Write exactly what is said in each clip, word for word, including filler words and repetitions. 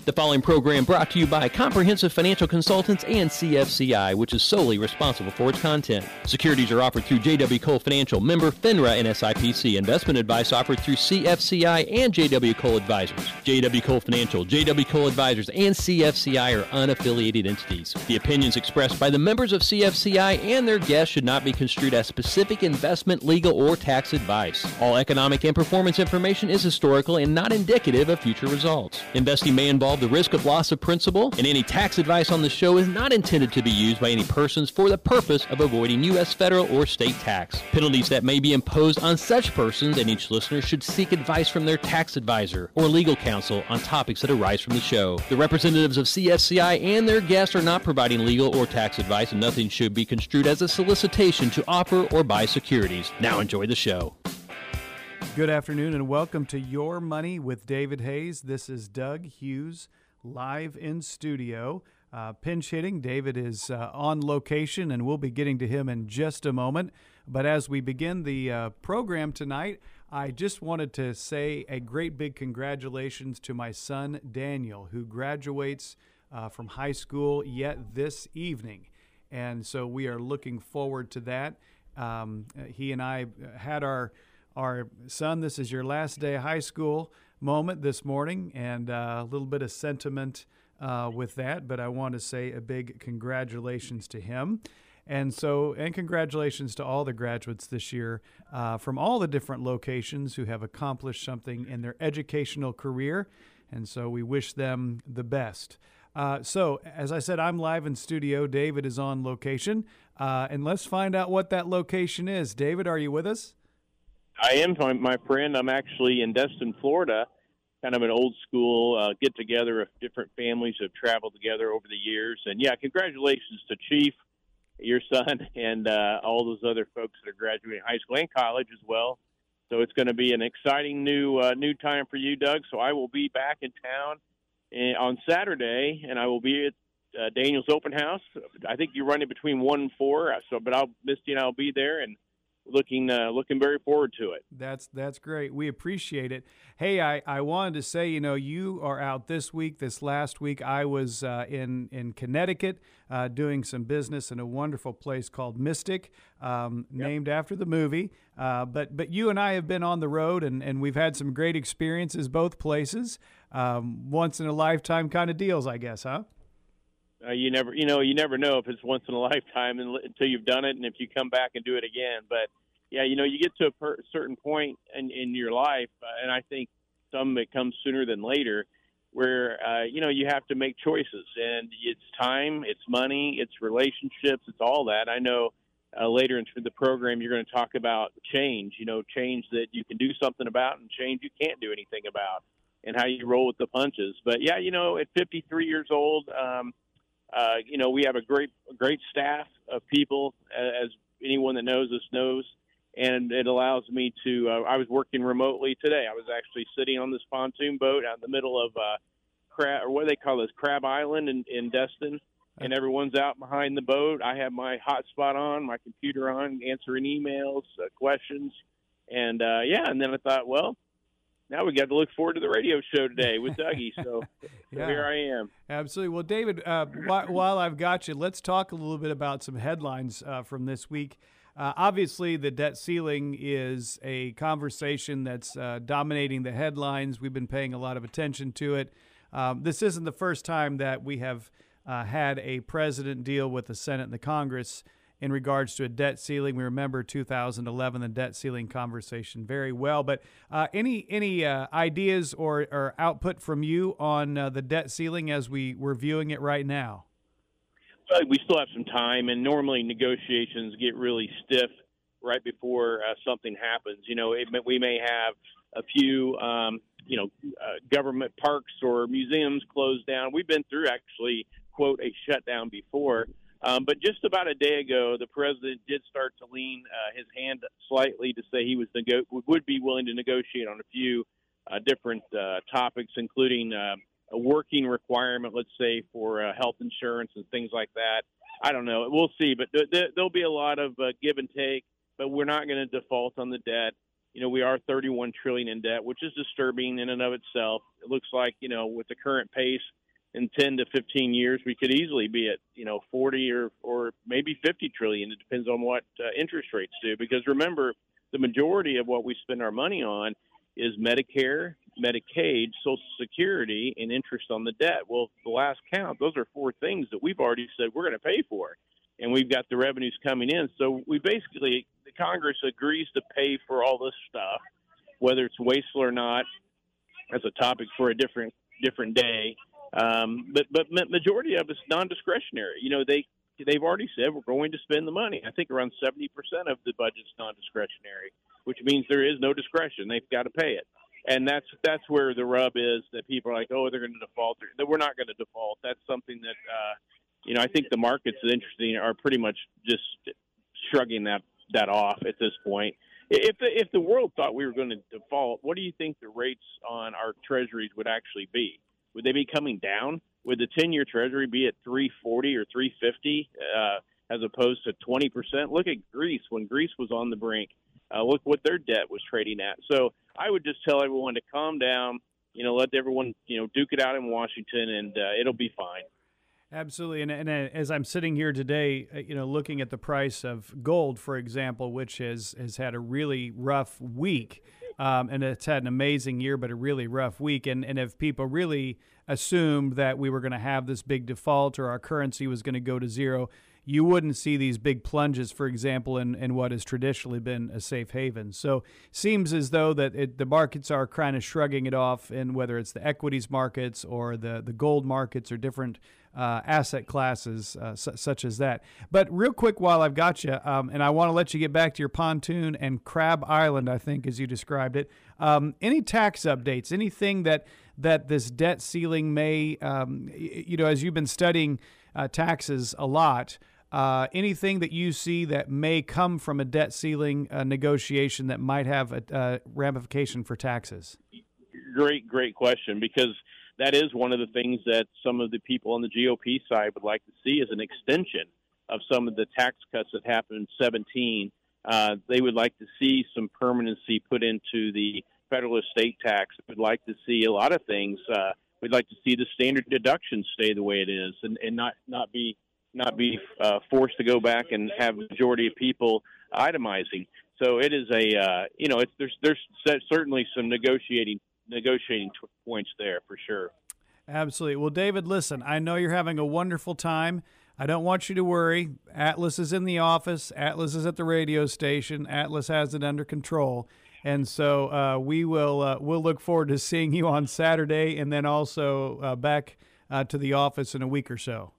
The following program brought to you by Comprehensive Financial Consultants and C F C I, which is solely responsible for its content. Securities are offered through J W. Cole Financial, member FINRA and S I P C. Investment advice offered through C F C I and J W. Cole Advisors. J W. Cole Financial, J W. Cole Advisors, and C F C I are unaffiliated entities. The opinions expressed by the members of C F C I and their guests should not be construed as specific investment, legal, or tax advice. All economic and performance information is historical and not indicative of future results. Investing may involve the risk of loss of principal, and any tax advice on the show is not intended to be used by any persons for the purpose of avoiding U S federal or state tax. Penalties that may be imposed on such persons, and each listener should seek advice from their tax advisor or legal counsel on topics that arise from the show. The representatives of C F C I and their guests are not providing legal or tax advice, and nothing should be construed as a solicitation to offer or buy securities. Now enjoy the show. Good afternoon and welcome to Your Money with David Hayes. This is Doug Hughes, live in studio. Uh, pinch hitting. David is uh, on location, and we'll be getting to him in just a moment. But as we begin the uh, program tonight, I just wanted to say a great big congratulations to my son, Daniel, who graduates uh, from high school yet this evening. And so we are looking forward to that. Um, he and I had our our son, this is your last day of high school moment this morning, and uh, a little bit of sentiment uh, with that, but I want to say a big congratulations to him. And so, and congratulations to all the graduates this year uh, from all the different locations who have accomplished something in their educational career. And so we wish them the best. Uh, so, as I said, I'm live in studio. David is on location. Uh, and let's find out what that location is. David, are you with us? I am, my friend. I'm actually in Destin, Florida, kind of an old school uh, get-together of different families who have traveled together over the years. And, yeah, congratulations to Chief, your son, and uh, all those other folks that are graduating high school and college as well. So it's going to be an exciting new uh, new time for you, Doug. So I will be back in town in, on Saturday, and I will be at uh, Daniel's Open House. I think you're running between one and four, so but I'll Misty and I'll be there, and looking uh, looking very forward to it. That's that's great. We appreciate it. Hey, I, I wanted to say, you know, you are out this week. This last week, I was uh, in, in Connecticut uh, doing some business in a wonderful place called Mystic, um, yep. named after the movie. Uh, but but you and I have been on the road, and, and we've had some great experiences both places. Um, once-in-a-lifetime kind of deals, I guess, huh? Uh, you never, you know, you never know if it's once in a lifetime until you've done it, and if you come back and do it again. But yeah, you know, you get to a per- certain point in, in your life, uh, and I think some it comes sooner than later, where uh, you know you have to make choices, and it's time, it's money, it's relationships, it's all that. I know uh, later in the program you're going to talk about change. You know, change that you can do something about, and change you can't do anything about, and how you roll with the punches. But yeah, you know, at fifty-three years old. Um, Uh, you know, we have a great, great staff of people, as anyone that knows us knows, and it allows me to. Uh, I was working remotely today. I was actually sitting on this pontoon boat out in the middle of uh, crab, or what do they call this, Crab Island in, in Destin, and everyone's out behind the boat. I have my hotspot on, my computer on, answering emails, uh, questions, and uh, yeah. And then I thought, well, now we got to look forward to the radio show today with Dougie. So, yeah. so here I am. Absolutely. Well, David, uh, while, while I've got you, let's talk a little bit about some headlines uh, from this week. Uh, obviously, the debt ceiling is a conversation that's uh, dominating the headlines. We've been paying a lot of attention to it. Um, this isn't the first time that we have uh, had a president deal with the Senate and the Congress in regards to a debt ceiling. We remember two thousand eleven, the debt ceiling conversation very well. But uh, any any uh, ideas or, or output from you on uh, the debt ceiling as we, we're viewing it right now? Well, we still have some time, and normally negotiations get really stiff right before uh, something happens. You know, it, we may have a few, um, you know, uh, government parks or museums closed down. We've been through, actually, quote, a shutdown before. Um, but just about a day ago, the president did start to lean uh, his hand slightly to say he was nego- would be willing to negotiate on a few uh, different uh, topics, including uh, a working requirement, let's say, for uh, health insurance and things like that. I don't know. We'll see. But th- th- there'll be a lot of uh, give and take, but we're not going to default on the debt. you know, we are thirty-one trillion dollars in debt, which is disturbing in and of itself. It looks like, you know, with the current pace in ten to fifteen years, we could easily be at, you know, forty or, or maybe fifty trillion dollars. It depends on what uh, interest rates do. Because remember, the majority of what we spend our money on is Medicare, Medicaid, Social Security, and interest on the debt. Well, the last count, those are four things that we've already said we're going to pay for. And we've got the revenues coming in. So we basically, the Congress agrees to pay for all this stuff, whether it's wasteful or not. That's a topic for a different different day. Um, but but majority of it's non-discretionary. You know, they, they've already said we're going to spend the money. I think around seventy percent of the budget's non-discretionary, which means there is no discretion. They've got to pay it. And that's that's where the rub is, that people are like, oh, they're going to default. We're not going to default. That's something that, uh, you know, I think the markets that interesting are pretty much just shrugging that, that off at this point. If the, if the world thought we were going to default, what do you think the rates on our treasuries would actually be? Would they be coming down? Would the ten-year treasury be at three forty or three fifty uh, as opposed to twenty percent? Look at Greece. When Greece was on the brink, uh, look what their debt was trading at. So I would just tell everyone to calm down, you know, let everyone, you know, duke it out in Washington, and uh, it'll be fine. Absolutely. And, and as I'm sitting here today, you know, looking at the price of gold, for example, which has, has had a really rough week, um, and it's had an amazing year, but a really rough week. And, and if people really assumed that we were going to have this big default or our currency was going to go to zero, you wouldn't see these big plunges, for example, in, in what has traditionally been a safe haven. So seems as though that it, the markets are kind of shrugging it off, and whether it's the equities markets or the, the gold markets or different uh, asset classes uh, su- such as that. But real quick, while I've got you, um, and I want to let you get back to your pontoon and Crab Island, I think, as you described it, um, any tax updates, anything that, that this debt ceiling may, um, you know, as you've been studying uh, taxes a lot, Uh, anything that you see that may come from a debt ceiling uh, negotiation that might have a, a ramification for taxes? Great, great question, because that is one of the things that some of the people on the G O P side would like to see is an extension of some of the tax cuts that happened in seventeen. Uh, they would like to see some permanency put into the federal estate tax. We'd like to see a lot of things. Uh, we'd like to see the standard deduction stay the way it is, and, and not, not be not be uh, forced to go back and have a majority of people itemizing. So it is a, uh, you know, it's, there's there's certainly some negotiating negotiating t- points there for sure. Absolutely. Well, David, listen, I know you're having a wonderful time. I don't want you to worry. Atlas is in the office. Atlas is at the radio station. Atlas has it under control. And so uh, we will uh, we'll look forward to seeing you on Saturday, and then also uh, back uh, to the office in a week or so.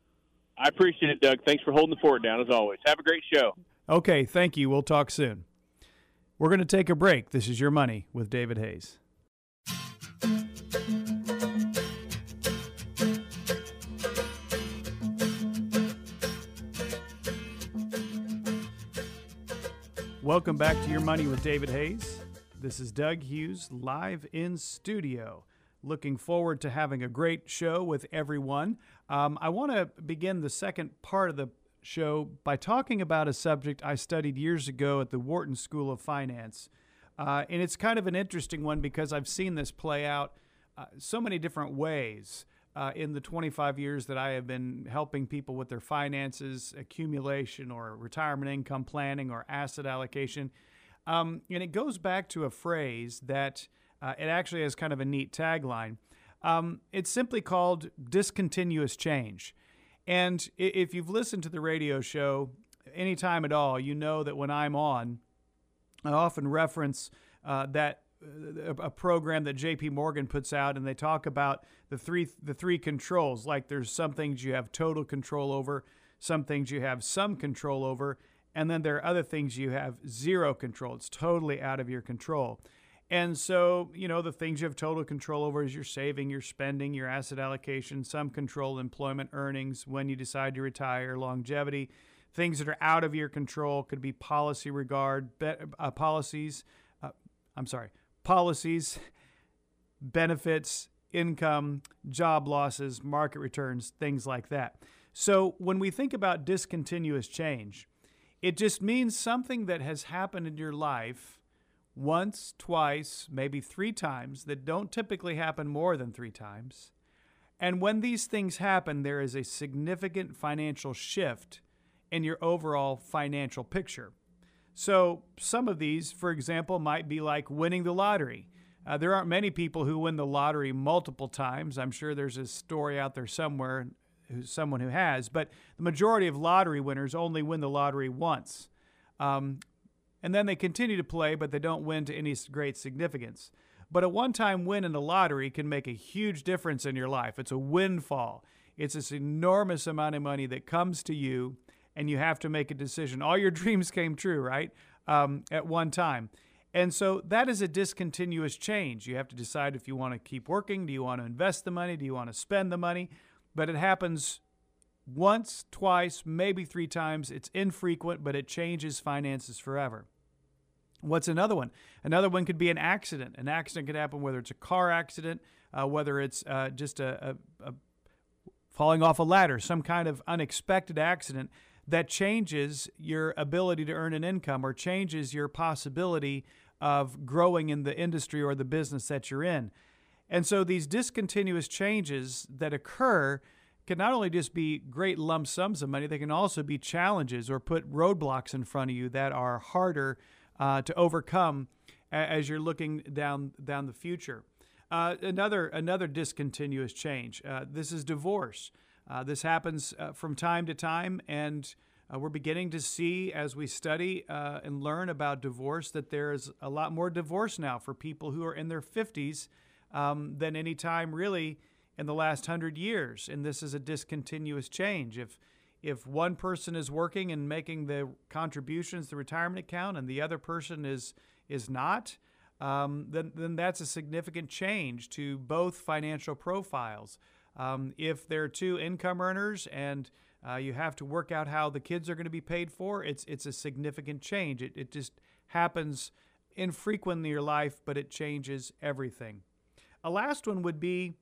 I appreciate it, Doug. Thanks for holding the fort down, as always. Have a great show. Okay, thank you. We'll talk soon. We're going to take a break. This is Your Money with David Hayes. Welcome back to Your Money with David Hayes. This is Doug Hughes, live in studio. Looking forward to having a great show with everyone. Um, I want to begin the second part of the show by talking about a subject I studied years ago at the Wharton School of Finance. Uh, and it's kind of an interesting one because I've seen this play out uh, so many different ways uh, in the twenty-five years that I have been helping people with their finances, accumulation or retirement income planning or asset allocation. Um, and it goes back to a phrase that Uh, it actually has kind of a neat tagline. Um, it's simply called discontinuous change. And if you've listened to the radio show anytime at all, you know that when I'm on, I often reference uh, that uh, a program that J P Morgan puts out, and they talk about the three the three controls. Like there's some things you have total control over, some things you have some control over, and then there are other things you have zero control. It's totally out of your control. And so, you know, the things you have total control over is your saving, your spending, your asset allocation, some control, employment earnings, when you decide to retire, longevity. Things that are out of your control could be policy regard, be, uh, policies, uh, I'm sorry, policies, benefits, income, job losses, market returns, things like that. So when we think about discontinuous change, it just means something that has happened in your life once, twice, maybe three times that don't typically happen more than three times. And when these things happen, there is a significant financial shift in your overall financial picture. So some of these, for example, might be like winning the lottery. Uh, there aren't many people who win the lottery multiple times. I'm sure there's a story out there somewhere, who's someone who has, but the majority of lottery winners only win the lottery once. Um, and then they continue to play, but they don't win to any great significance. But a one-time win in the lottery can make a huge difference in your life. It's a windfall. It's this enormous amount of money that comes to you, and you have to make a decision. All your dreams came true, right, um, at one time. And so that is a discontinuous change. You have to decide if you want to keep working. Do you want to invest the money? Do you want to spend the money? But it happens once, twice, maybe three times. It's infrequent, but it changes finances forever. What's another one? Another one could be an accident. An accident could happen whether it's a car accident, uh, whether it's uh, just a, a, a falling off a ladder, some kind of unexpected accident that changes your ability to earn an income or changes your possibility of growing in the industry or the business that you're in. And so these discontinuous changes that occur can not only just be great lump sums of money, they can also be challenges or put roadblocks in front of you that are harder uh, to overcome as you're looking down down the future. Uh, another another discontinuous change. Uh, this is divorce. Uh, this happens uh, from time to time, and uh, we're beginning to see as we study uh, and learn about divorce that there is a lot more divorce now for people who are in their fifties um, than any time really in the last hundred years. And this is a discontinuous change. If if one person is working and making the contributions to the retirement account and the other person is is not, um, then then that's a significant change to both financial profiles. Um, if there are two income earners and uh, you have to work out how the kids are going to be paid for, it's it's a significant change. It, it just happens infrequently in your life, but it changes everything. A last one would be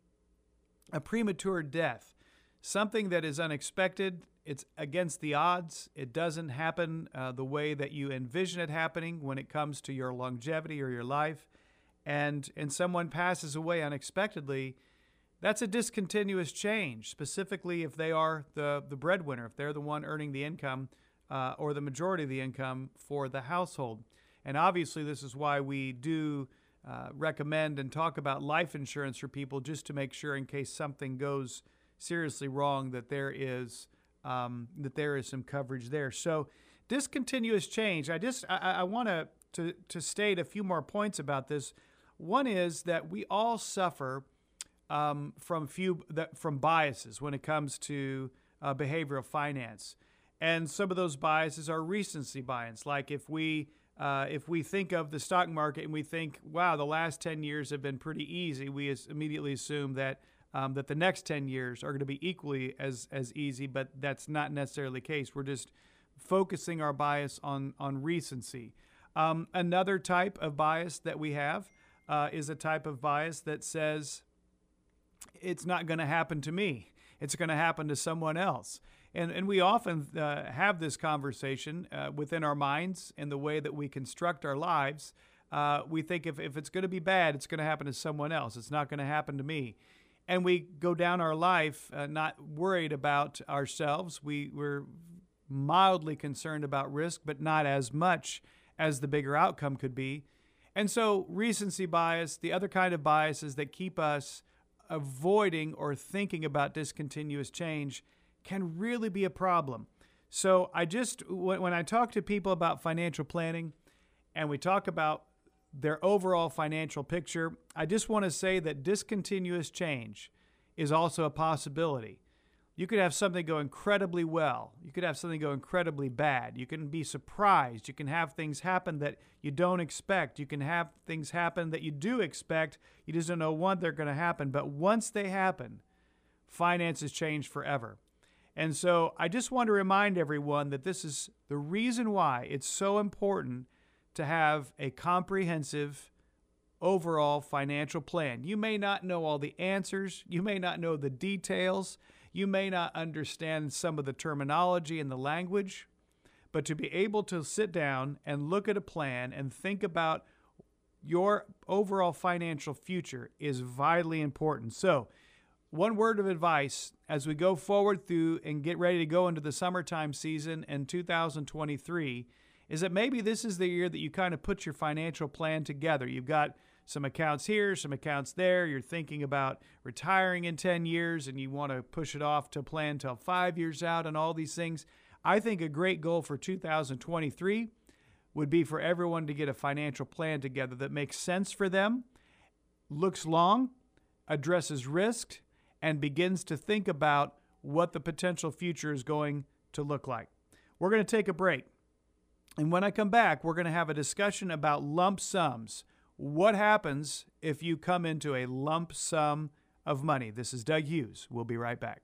a premature death, something that is unexpected. It's against the odds. It doesn't happen uh, the way that you envision it happening when it comes to your longevity or your life, and and someone passes away unexpectedly. That's a discontinuous change, specifically if they are the, the breadwinner, if they're the one earning the income uh, or the majority of the income for the household. And obviously, this is why we do uh, recommend and talk about life insurance for people, just to make sure in case something goes seriously wrong that there is um, that there is some coverage there. So discontinuous change, I just I, I want to to to state a few more points about this. One is that we all suffer Um, from few that from biases when it comes to uh, behavioral finance, and some of those biases are recency bias. Like if we uh, if we think of the stock market and we think, wow, the last ten years have been pretty easy, we as immediately assume that um, that the next ten years are going to be equally as as easy, but that's not necessarily the case. We're just focusing our bias on on recency. Um, another type of bias that we have uh, is a type of bias that says, it's not going to happen to me. It's going to happen to someone else. And and we often uh, have this conversation uh, within our minds in the way that we construct our lives. Uh, we think if, if it's going to be bad, it's going to happen to someone else. It's not going to happen to me. And we go down our life uh, not worried about ourselves. We, we're mildly concerned about risk, but not as much as the bigger outcome could be. And so recency bias, the other kind of biases that keep us avoiding or thinking about discontinuous change, can really be a problem. So I just, when I talk to people about financial planning and we talk about their overall financial picture, I just want to say that discontinuous change is also a possibility. You could have something go incredibly well. You could have something go incredibly bad. You can be surprised. You can have things happen that you don't expect. You can have things happen that you do expect. You just don't know when they're going to happen. But once they happen, finances change forever. And so I just want to remind everyone that this is the reason why it's so important to have a comprehensive overall financial plan. You may not know all the answers. You may not know the details. You may not understand some of the terminology and the language, but to be able to sit down and look at a plan and think about your overall financial future is vitally important. So, one word of advice as we go forward through and get ready to go into the summertime season in two thousand twenty-three is that maybe this is the year that you kind of put your financial plan together. You've got some accounts here, some accounts there. You're thinking about retiring in ten years and you want to push it off to plan till five years out and all these things. I think a great goal for two thousand twenty-three would be for everyone to get a financial plan together that makes sense for them, looks long, addresses risk, and begins to think about what the potential future is going to look like. We're going to take a break. And when I come back, we're going to have a discussion about lump sums. What happens if you come into a lump sum of money? This is Doug Hughes. We'll be right back.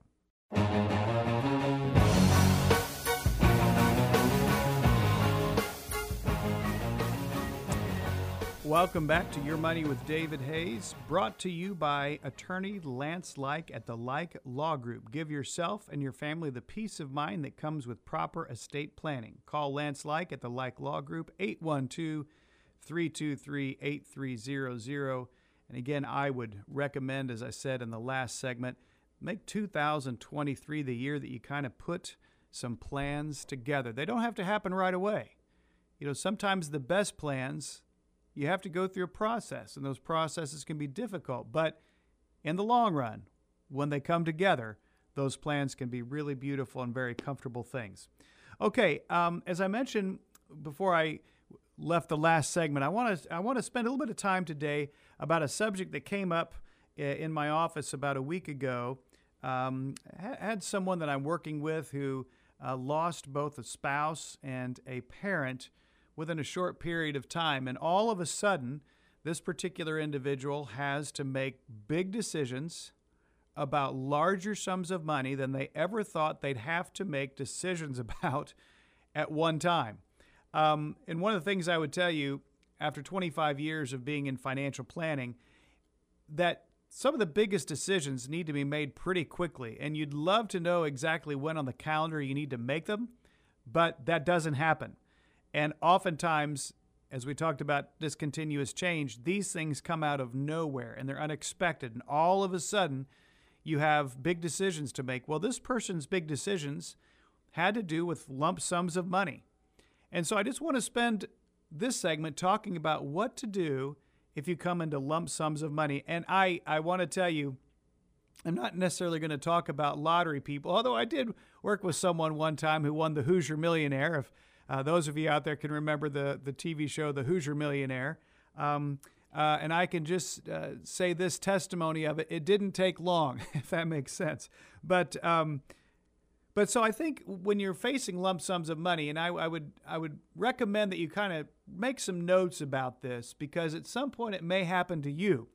Welcome back to Your Money with David Hayes, brought to you by attorney Lance Like at the Like Law Group. Give yourself and your family the peace of mind that comes with proper estate planning. Call Lance Like at the Like Law Group, eight one two, three two three, eight three zero zero. And again, I would recommend, as I said in the last segment, make two thousand twenty-three the year that you kind of put some plans together. They don't have to happen right away. You know, sometimes the best plans, you have to go through a process, and those processes can be difficult. But in the long run, when they come together, those plans can be really beautiful and very comfortable things. Okay, um, as I mentioned before I left the last segment, I want to I want to spend a little bit of time today about a subject that came up in my office about a week ago. Um, I had someone that I'm working with who uh, lost both a spouse and a parent within a short period of time. And all of a sudden, this particular individual has to make big decisions about larger sums of money than they ever thought they'd have to make decisions about at one time. Um, and one of the things I would tell you, after twenty-five years of being in financial planning, that some of the biggest decisions need to be made pretty quickly. And you'd love to know exactly when on the calendar you need to make them, but that doesn't happen. And oftentimes, as we talked about discontinuous change, these things come out of nowhere and they're unexpected. And all of a sudden, you have big decisions to make. Well, this person's big decisions had to do with lump sums of money. And so I just want to spend this segment talking about what to do if you come into lump sums of money. And I, I want to tell you, I'm not necessarily going to talk about lottery people, although I did work with someone one time who won the Hoosier Millionaire. If Uh, those of you out there can remember the, the T V show, The Hoosier Millionaire. Um, uh, and I can just uh, say this testimony of it. It didn't take long, if that makes sense. But um, but so I think when you're facing lump sums of money, and I, I would I would recommend that you kind of make some notes about this, because at some point it may happen to you.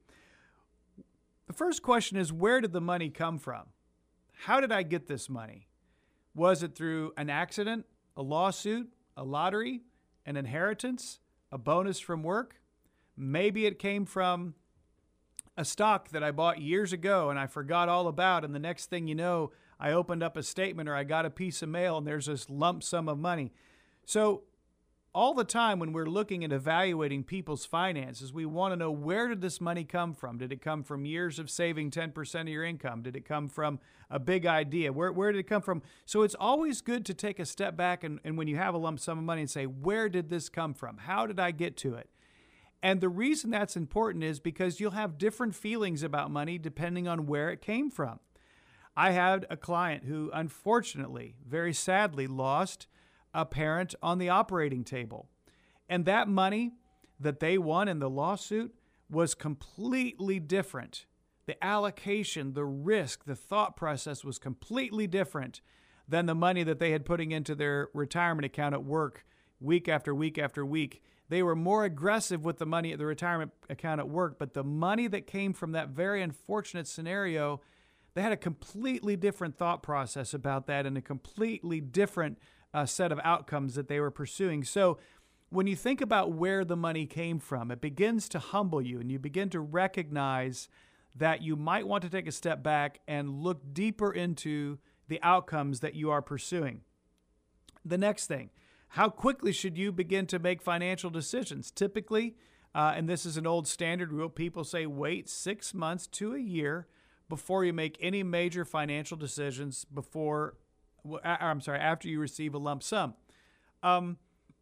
The first question is, where did the money come from? How did I get this money? Was it through an accident, a lawsuit, a lottery, an inheritance, a bonus from work? Maybe it came from a stock that I bought years ago and I forgot all about, and the next thing you know, I opened up a statement or I got a piece of mail and there's this lump sum of money. So all the time when we're looking at evaluating people's finances, we want to know, where did this money come from? Did it come from years of saving ten percent of your income? Did it come from a big idea? Where, where did it come from? So it's always good to take a step back and, and when you have a lump sum of money and say, where did this come from? How did I get to it? And the reason that's important is because you'll have different feelings about money depending on where it came from. I had a client who unfortunately, very sadly, lost a parent on the operating table. And that money that they won in the lawsuit was completely different. The allocation, the risk, the thought process was completely different than the money that they had putting into their retirement account at work week after week after week. They were more aggressive with the money at the retirement account at work, but the money that came from that very unfortunate scenario, they had a completely different thought process about that and a completely different uh, set of outcomes that they were pursuing. So when you think about where the money came from, it begins to humble you and you begin to recognize that you might want to take a step back and look deeper into the outcomes that you are pursuing. The next thing, how quickly should you begin to make financial decisions? Typically, Uh, and this is an old standard rule. People say wait six months to a year before you make any major financial decisions before, I'm sorry, after you receive a lump sum. Um,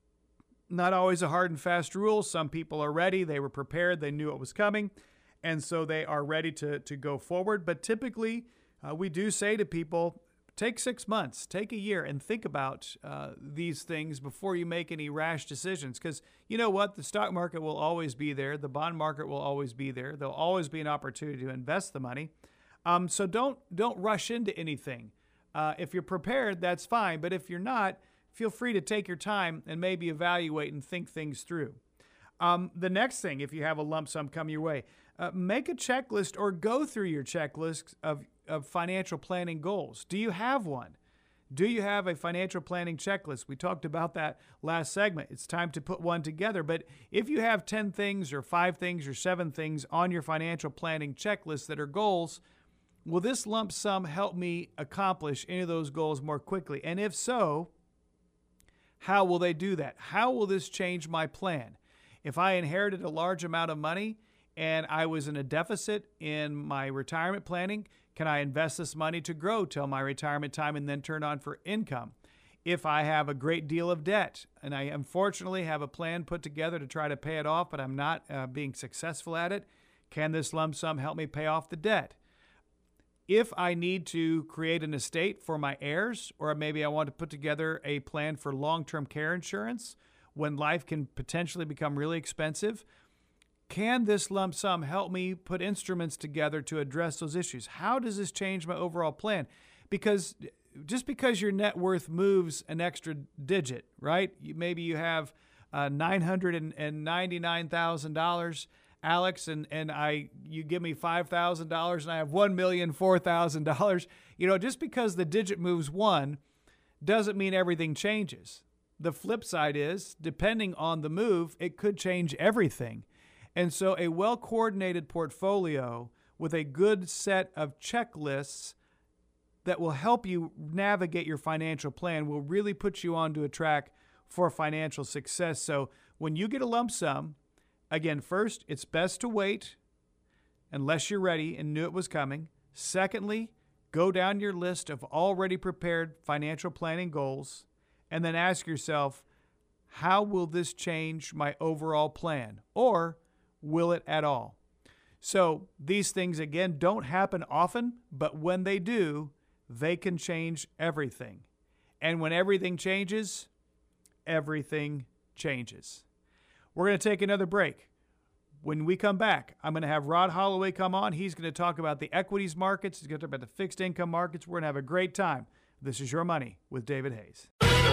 not always a hard and fast rule. Some people are ready. They were prepared. They knew it was coming. And so they are ready to, to go forward. But typically, uh, we do say to people, take six months, take a year, and think about uh, these things before you make any rash decisions. Because you know what? The stock market will always be there. The bond market will always be there. There'll always be an opportunity to invest the money. Um, so don't don't rush into anything. Uh, if you're prepared, that's fine. But if you're not, feel free to take your time and maybe evaluate and think things through. Um, the next thing, if you have a lump sum come your way, uh, make a checklist or go through your checklist of, of financial planning goals. Do you have one? Do you have a financial planning checklist? We talked about that last segment. It's time to put one together. But if you have ten things or five things or seven things on your financial planning checklist that are goals, will this lump sum help me accomplish any of those goals more quickly? And if so, how will they do that? How will this change my plan? If I inherited a large amount of money and I was in a deficit in my retirement planning, can I invest this money to grow till my retirement time and then turn on for income? If I have a great deal of debt and I unfortunately have a plan put together to try to pay it off, but I'm not uh, being successful at it, can this lump sum help me pay off the debt? If I need to create an estate for my heirs, or maybe I want to put together a plan for long-term care insurance when life can potentially become really expensive, can this lump sum help me put instruments together to address those issues? How does this change my overall plan? Because just because your net worth moves an extra digit, right? Maybe you have uh, nine hundred ninety-nine thousand dollars, Alex, and, and I you give me five thousand dollars and I have one million four thousand dollars. You know, just because the digit moves one doesn't mean everything changes. The flip side is, depending on the move, it could change everything. And so a well-coordinated portfolio with a good set of checklists that will help you navigate your financial plan will really put you onto a track for financial success. So when you get a lump sum, again, first, it's best to wait unless you're ready and knew it was coming. Secondly, go down your list of already prepared financial planning goals and then ask yourself, how will this change my overall plan? Or will it at all? So these things, again, don't happen often, but when they do, they can change everything. And when everything changes, everything changes. We're going to take another break. When we come back, I'm going to have Rod Holloway come on. He's going to talk about the equities markets. He's going to talk about the fixed income markets. We're going to have a great time. This is Your Money with David Hayes.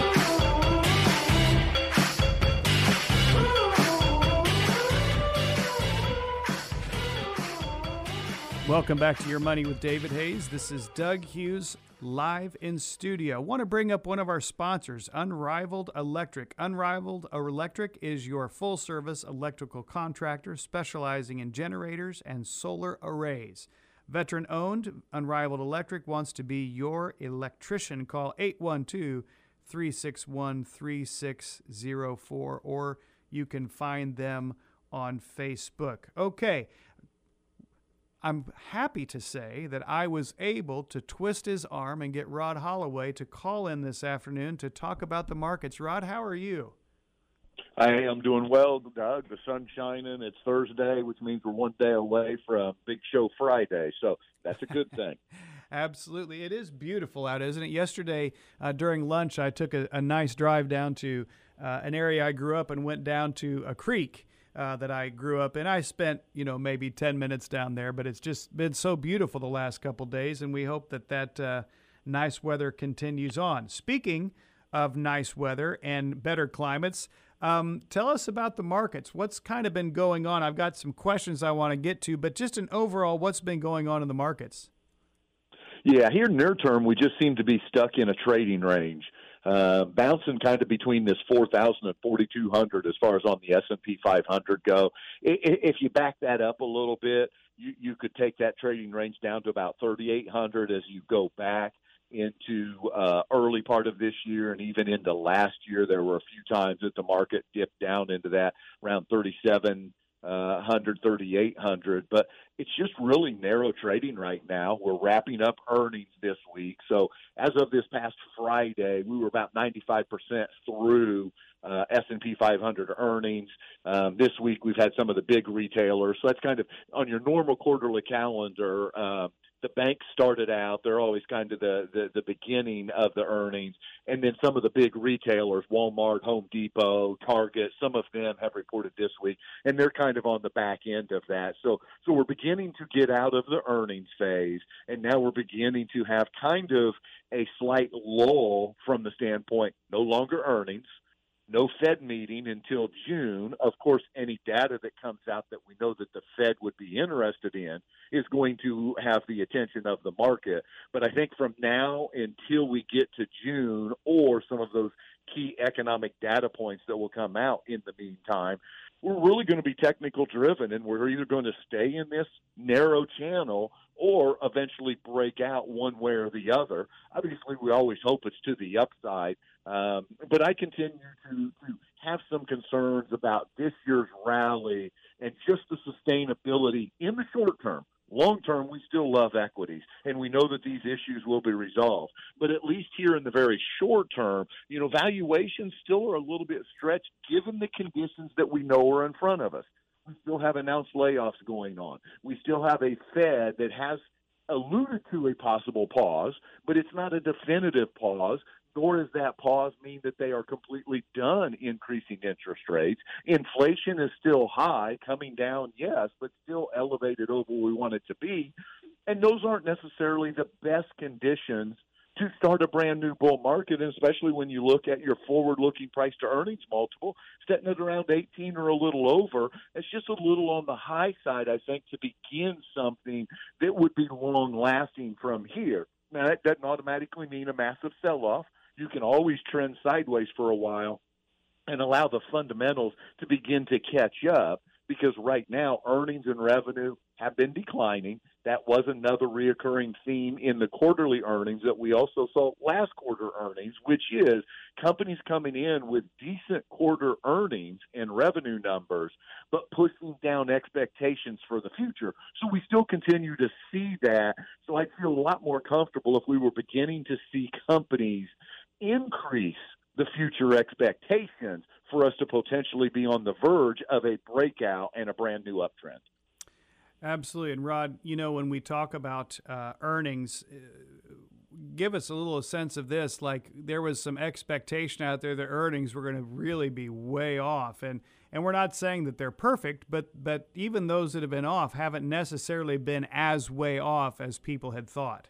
Welcome back to Your Money with David Hayes. This is Doug Hughes live in studio. I want to bring up one of our sponsors, Unrivaled Electric. Unrivaled Electric is your full-service electrical contractor specializing in generators and solar arrays. Veteran-owned, Unrivaled Electric wants to be your electrician. Call eight one two, three six one, three six zero four, or you can find them on Facebook. Okay. I'm happy to say that I was able to twist his arm and get Rod Holloway to call in this afternoon to talk about the markets. Rod, how are you? I am doing well, Doug. The sun's shining. It's Thursday, which means we're one day away from Big Show Friday, so that's a good thing. Absolutely. It is beautiful out, isn't it? Yesterday, uh, during lunch, I took a, a nice drive down to uh, an area I grew up and went down to a creek Uh, that I grew up in. I spent, you know, maybe ten minutes down there, but it's just been so beautiful the last couple days, and we hope that that uh, nice weather continues on. Speaking of nice weather and better climates, um, tell us about the markets. What's kind of been going on? I've got some questions I want to get to, but just an overall, what's been going on in the markets? Yeah, here near term, we just seem to be stuck in a trading range. Uh, bouncing kind of between this four thousand and forty-two hundred as far as on the S and P five hundred go. If you back that up a little bit, you, you could take that trading range down to about thirty-eight hundred as you go back into uh, early part of this year and even into last year. There were a few times that the market dipped down into that around thirty-seven uh, one thirty-eight hundred. But it's just really narrow trading right now. We're wrapping up earnings this week. So as of this past Friday, we were about ninety-five percent through uh, S and P five hundred earnings. Um, this week we've had some of the big retailers. So that's kind of on your normal quarterly calendar. Uh, the banks started out. They're always kind of the, the, the beginning of the earnings. And then some of the big retailers, Walmart, Home Depot, Target, some of them have reported this week, and they're kind of on the back end of that. So, so we're beginning to get out of the earnings phase, and now we're beginning to have kind of a slight lull from the standpoint, no longer earnings, no Fed meeting until June. Of course, any data that comes out that we know that the Fed would be interested in is going to have the attention of the market. But I think from now until we get to June, or some of those key economic data points that will come out in the meantime, we're really going to be technical driven, and we're either going to stay in this narrow channel or eventually break out one way or the other. Obviously, we always hope it's to the upside, um, but I continue to, to have some concerns about this year's rally and just the sustainability in the short term. Long term, we still love equities, and we know that these issues will be resolved. But at least here in the very short term, you know, valuations still are a little bit stretched given the conditions that we know are in front of us. We still have announced layoffs going on. We still have a Fed that has alluded to a possible pause, but it's not a definitive pause, nor does that pause mean that they are completely done increasing interest rates. Inflation is still high, coming down, yes, but still elevated over where we want it to be. And those aren't necessarily the best conditions to start a brand new bull market, and especially when you look at your forward-looking price-to-earnings multiple, setting it around eighteen or a little over, it's just a little on the high side, I think, to begin something that would be long-lasting from here. Now, that doesn't automatically mean a massive sell-off. You can always trend sideways for a while and allow the fundamentals to begin to catch up, because right now earnings and revenue have been declining. That was another reoccurring theme in the quarterly earnings that we also saw last quarter earnings, which is companies coming in with decent quarter earnings and revenue numbers, but pushing down expectations for the future. So we still continue to see that. So I'd feel a lot more comfortable if we were beginning to see companies increase the future expectations for us to potentially be on the verge of a breakout and a brand new uptrend. Absolutely. And Rod, you know, when we talk about uh, earnings, uh, give us a little sense of this. Like, there was some expectation out there that earnings were going to really be way off. And, and we're not saying that they're perfect, but, but even those that have been off haven't necessarily been as way off as people had thought.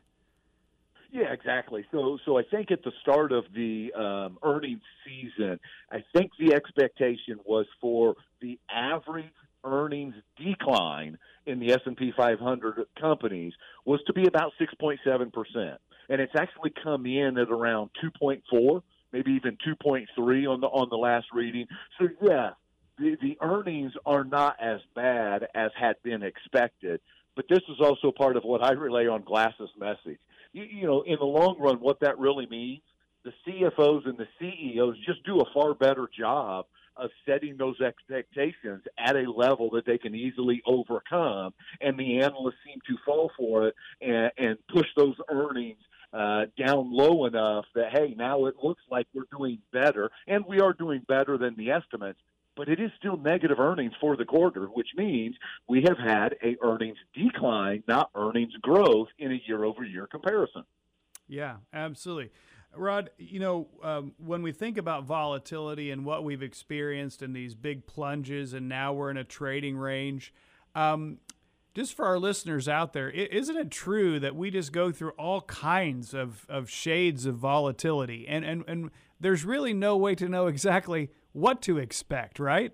Yeah, exactly. So, so I think at the start of the um, earnings season, I think the expectation was for the average earnings decline in the S and P five hundred companies was to be about six point seven percent, and it's actually come in at around two point four, maybe even two point three on the on the last reading. So, yeah, the, the earnings are not as bad as had been expected, but this is also part of what I relay on Glass's message. You, you know, in the long run, what that really means, the C F Os and the C E Os just do a far better job of setting those expectations at a level that they can easily overcome, and the analysts seem to fall for it and, and push those earnings uh, down low enough that, hey, now it looks like we're doing better, and we are doing better than the estimates, but it is still negative earnings for the quarter, which means we have had a earnings decline, not earnings growth, in a year-over-year comparison. Yeah, absolutely. Rod, you know, um, when we think about volatility and what we've experienced in these big plunges, and now we're in a trading range, um, just for our listeners out there, isn't it true that we just go through all kinds of, of shades of volatility, and, and, and there's really no way to know exactly what to expect, right?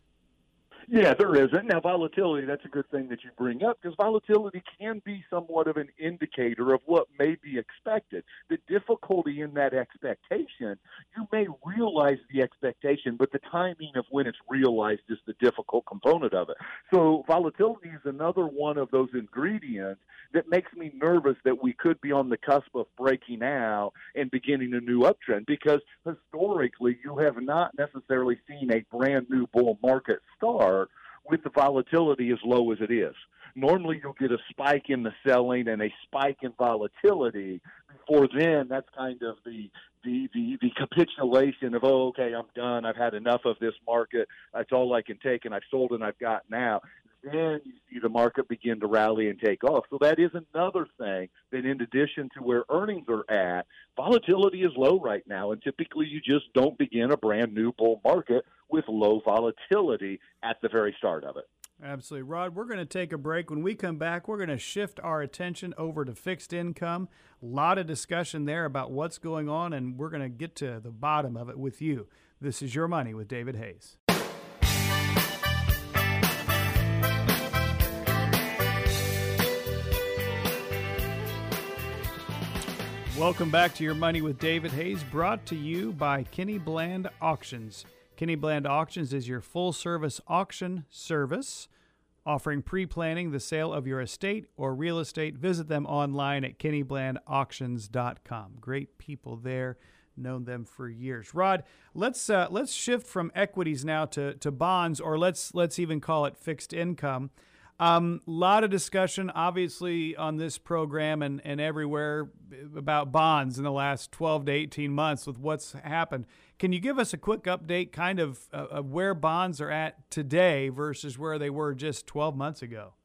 Yeah, there isn't. Now, volatility, that's a good thing that you bring up, because volatility can be somewhat of an indicator of what may be expected. The difficulty in that expectation, you may realize the expectation, but the timing of when it's realized is the difficult component of it. So volatility is another one of those ingredients that makes me nervous that we could be on the cusp of breaking out and beginning a new uptrend, because historically you have not necessarily seen a brand new bull market start with the volatility as low as it is. Normally you'll get a spike in the selling and a spike in volatility. Before then, that's kind of the the, the the capitulation of, oh, okay, I'm done. I've had enough of this market. That's all I can take, and I've sold and I've got now. Then you see the market begin to rally and take off. So that is another thing that in addition to where earnings are at, volatility is low right now, and typically you just don't begin a brand new bull market with low volatility at the very start of it. Absolutely. Rod, we're going to take a break. When we come back, we're going to shift our attention over to fixed income. A lot of discussion there about what's going on, and we're going to get to the bottom of it with you. This is Your Money with David Hayes. Welcome back to Your Money with David Hayes, brought to you by Kenny Bland Auctions. Kenny Bland Auctions is your full-service auction service, offering pre-planning the sale of your estate or real estate. Visit them online at kenny bland auctions dot com. Great people there, known them for years. Rod, let's uh, let's shift from equities now to to bonds, or let's let's even call it fixed income. A um, lot of discussion, obviously, on this program and, and everywhere about bonds in the last twelve to eighteen months with what's happened. Can you give us a quick update kind of, uh, of where bonds are at today versus where they were just twelve months ago?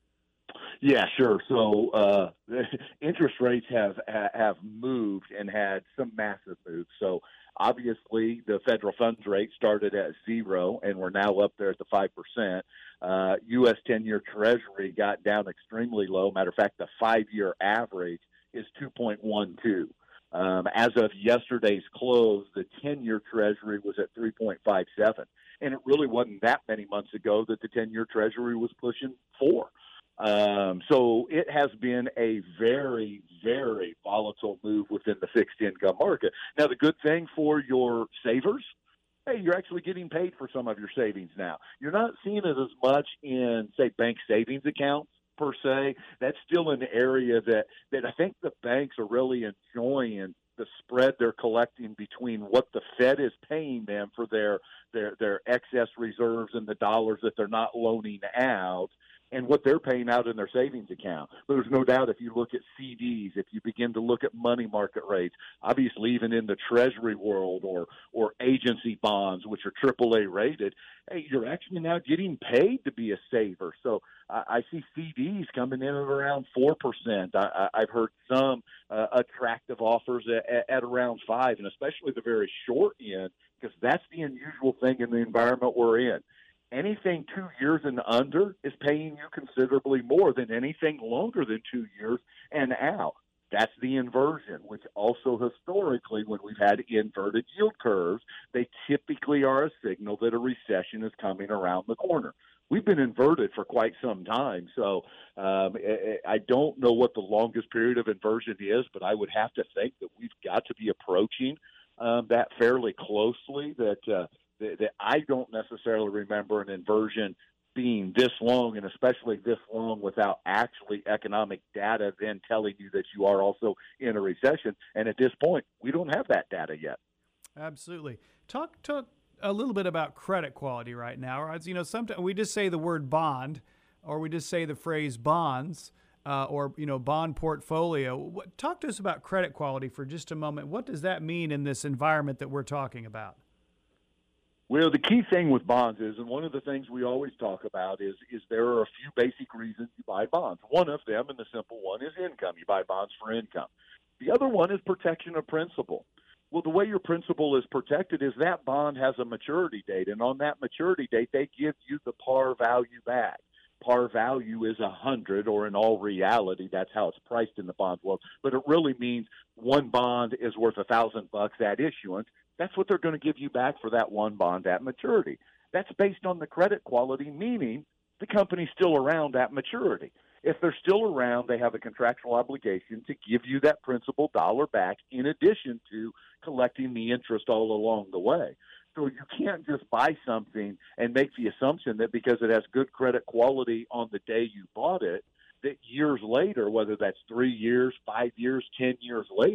Yeah, sure. So uh, interest rates have have moved and had some massive moves. So obviously, the federal funds rate started at zero, and we're now up there at the five percent. Uh, U S ten-year Treasury got down extremely low. Matter of fact, the five-year average is two point one two. Um, as of yesterday's close, the ten-year Treasury was at three point five seven. And it really wasn't that many months ago that the ten-year Treasury was pushing four. Um, so it has been a very, very volatile move within the fixed income market. Now, the good thing for your savers, hey, you're actually getting paid for some of your savings now. You're not seeing it as much in, say, bank savings accounts per se. That's still an area that, that I think the banks are really enjoying the spread they're collecting between what the Fed is paying them for their, their, their excess reserves and the dollars that they're not loaning out, and what they're paying out in their savings account. But there's no doubt if you look at C Ds, if you begin to look at money market rates, obviously even in the Treasury world or or agency bonds, which are triple A rated, hey, you're actually now getting paid to be a saver. So I, I see C Ds coming in at around four percent. I, I, I've heard some uh, attractive offers at, at around five, and especially the very short end, because that's the unusual thing in the environment we're in. Anything two years and under is paying you considerably more than anything longer than two years and out. That's the inversion, which also historically, when we've had inverted yield curves, they typically are a signal that a recession is coming around the corner. We've been inverted for quite some time, so um, I don't know what the longest period of inversion is, but I would have to think that we've got to be approaching um, that fairly closely, that uh, that I don't necessarily remember an inversion being this long, and especially this long without actually economic data then telling you that you are also in a recession. And at this point, we don't have that data yet. Absolutely. Talk, talk a little bit about credit quality right now. Right? You know, sometimes we just say the word bond, or we just say the phrase bonds, uh, or, you know, bond portfolio. What, talk to us about credit quality for just a moment. What does that mean in this environment that we're talking about? Well, the key thing with bonds is, and one of the things we always talk about is, is there are a few basic reasons you buy bonds. One of them, and the simple one, is income. You buy bonds for income. The other one is protection of principal. Well, the way your principal is protected is that bond has a maturity date, and on that maturity date, they give you the par value back. Par value is a hundred, or in all reality, that's how it's priced in the bond world. But it really means one bond is worth a thousand bucks at issuance. That's what they're going to give you back for that one bond at maturity. That's based on the credit quality, meaning the company's still around at maturity. If they're still around, they have a contractual obligation to give you that principal dollar back in addition to collecting the interest all along the way. So you can't just buy something and make the assumption that because it has good credit quality on the day you bought it, that years later, whether that's three years, five years, ten years later,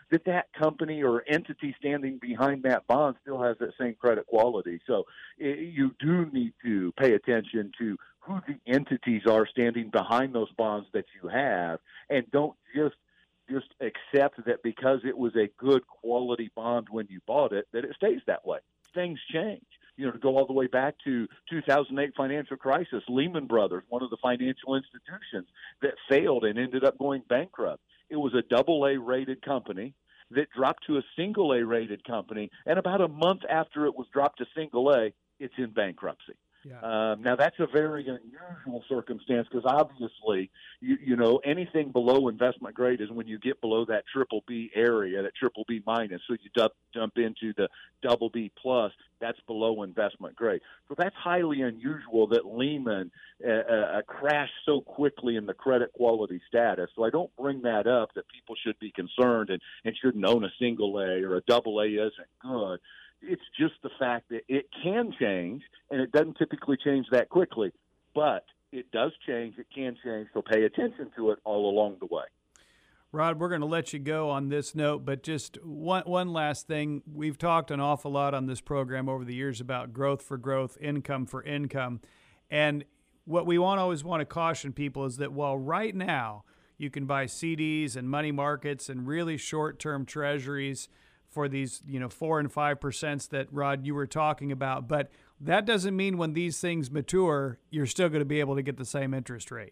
that that company or entity standing behind that bond still has that same credit quality. So it, you do need to pay attention to who the entities are standing behind those bonds that you have, and don't just just accept that because it was a good quality bond when you bought it, that it stays that way. Things change. You know, to go all the way back to two thousand eight financial crisis, Lehman Brothers, one of the financial institutions that failed and ended up going bankrupt. It was a double A rated company that dropped to a single A rated company, and about a month after it was dropped to single A, it's in bankruptcy. Yeah. Um, now, that's a very unusual circumstance because obviously, you, you know, anything below investment grade is when you get below that triple B area, that triple B minus. So you dump, jump into the double B plus, that's below investment grade. So that's highly unusual that Lehman uh, uh, crashed so quickly in the credit quality status. So I don't bring that up that people should be concerned and, and shouldn't own a single A or a double A isn't good. It's just the fact that it can change, and it doesn't typically change that quickly, but it does change, it can change, so pay attention to it all along the way. Rod, we're going to let you go on this note, but just one one last thing. We've talked an awful lot on this program over the years about growth for growth, income for income, and what we want always want to caution people is that while right now you can buy C Ds and money markets and really short-term treasuries for these, you know, four and five percents that, Rod, you were talking about. But that doesn't mean when these things mature, you're still going to be able to get the same interest rate.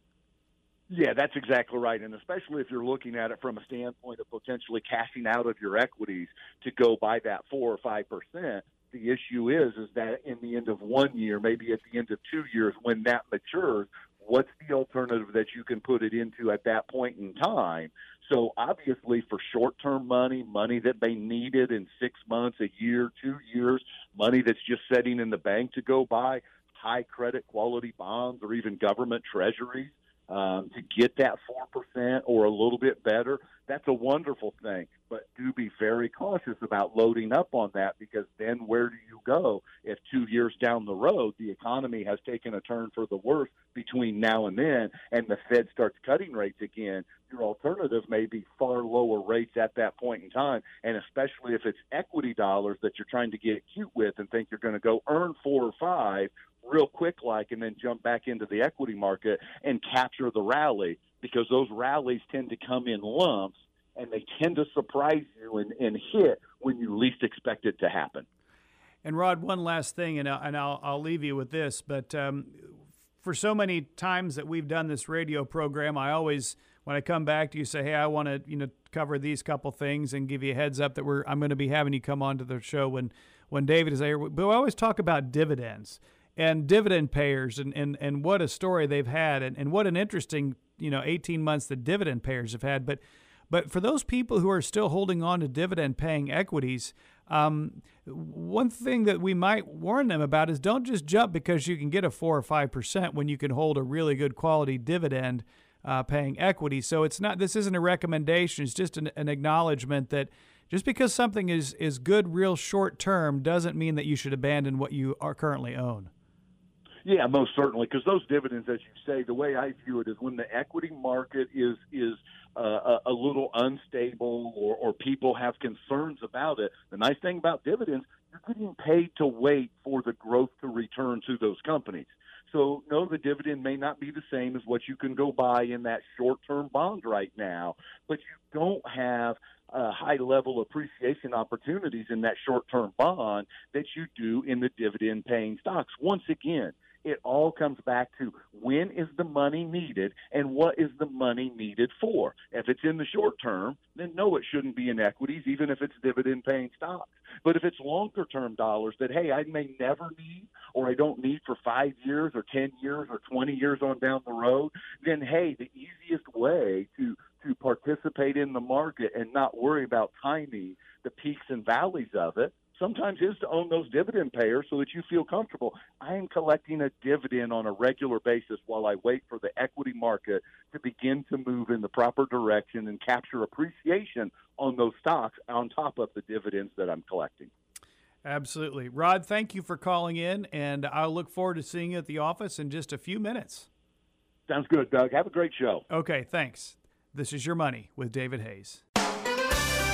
Yeah, that's exactly right. And especially if you're looking at it from a standpoint of potentially cashing out of your equities to go buy that four or five percent, the issue is, is that in the end of one year, maybe at the end of two years, when that matures, what's the alternative that you can put it into at that point in time? So obviously for short-term money, money that they needed in six months, a year, two years, money that's just sitting in the bank to go buy high credit quality bonds or even government treasuries um, to get that four percent or a little bit better, that's a wonderful thing. But do be very cautious about loading up on that, because then where do you go if two years down the road the economy has taken a turn for the worse between now and then and the Fed starts cutting rates again? Your alternative may be far lower rates at that point in time, and especially if it's equity dollars that you're trying to get cute with and think you're going to go earn four or five real quick like and then jump back into the equity market and capture the rally, because those rallies tend to come in lumps and they tend to surprise you and, and hit when you least expect it to happen. And Rod, one last thing, and I'll, and I'll, I'll leave you with this, but um, for so many times that we've done this radio program, I always, when I come back to you, say, hey, I want to, you know, cover these couple things and give you a heads up that we're I'm going to be having you come on to the show when, when David is there. But we always talk about dividends and dividend payers and, and, and what a story they've had and, and what an interesting, you know, eighteen months the dividend payers have had. But But for those people who are still holding on to dividend-paying equities, um, one thing that we might warn them about is don't just jump because you can get a four or five percent when you can hold a really good quality dividend-paying uh, equity. So it's not. This isn't a recommendation. It's just an, an acknowledgement that just because something is is good, real short-term, doesn't mean that you should abandon what you are currently own. Yeah, most certainly, because those dividends, as you say, the way I view it is when the equity market is is uh, a, a little unstable or, or people have concerns about it, the nice thing about dividends, you're getting paid to wait for the growth to return to those companies. So, no, the dividend may not be the same as what you can go buy in that short-term bond right now, but you don't have uh, high-level appreciation opportunities in that short-term bond that you do in the dividend-paying stocks. Once again, it all comes back to when is the money needed and what is the money needed for. If it's in the short term, then no, it shouldn't be in equities, even if it's dividend-paying stocks. But if it's longer-term dollars that, hey, I may never need or I don't need for five years or ten years or twenty years on down the road, then, hey, the easiest way to, to participate in the market and not worry about timing the peaks and valleys of it sometimes is to own those dividend payers so that you feel comfortable. I am collecting a dividend on a regular basis while I wait for the equity market to begin to move in the proper direction and capture appreciation on those stocks on top of the dividends that I'm collecting. Absolutely. Rod, thank you for calling in, and I'll look forward to seeing you at the office in just a few minutes. Sounds good, Doug. Have a great show. Okay, thanks. This is Your Money with David Hayes.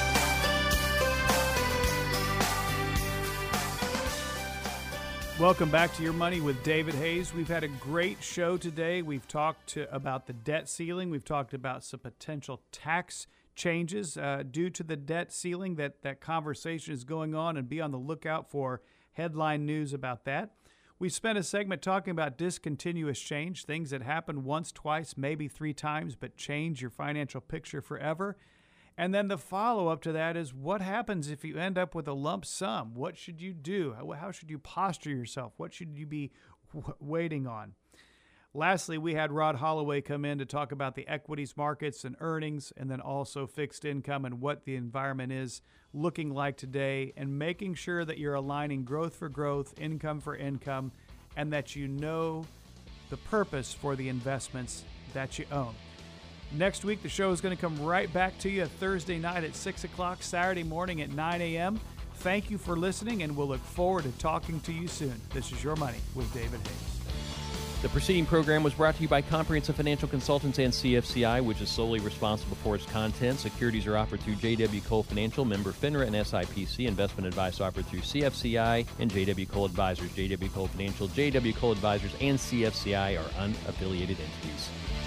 Welcome back to Your Money with David Hayes. We've had a great show today. We've talked to, about the debt ceiling. We've talked about some potential tax changes uh, due to the debt ceiling. That, that conversation is going on, and be on the lookout for headline news about that. We spent a segment talking about discontinuous change, things that happen once, twice, maybe three times, but change your financial picture forever. And then the follow-up to that is, what happens if you end up with a lump sum? What should you do? How should you posture yourself? What should you be w- waiting on? Lastly, we had Rod Holloway come in to talk about the equities markets and earnings, and then also fixed income and what the environment is looking like today, and making sure that you're aligning growth for growth, income for income, and that you know the purpose for the investments that you own. Next week, the show is going to come right back to you Thursday night at six o'clock, Saturday morning at nine a.m. Thank you for listening, and we'll look forward to talking to you soon. This is Your Money with David Hayes. The preceding program was brought to you by Comprehensive Financial Consultants and C F C I, which is solely responsible for its content. Securities are offered through J W. Cole Financial, member FINRA and S I P C. Investment advice offered through C F C I and J W. Cole Advisors. J W. Cole Financial, J W. Cole Advisors, and C F C I are unaffiliated entities.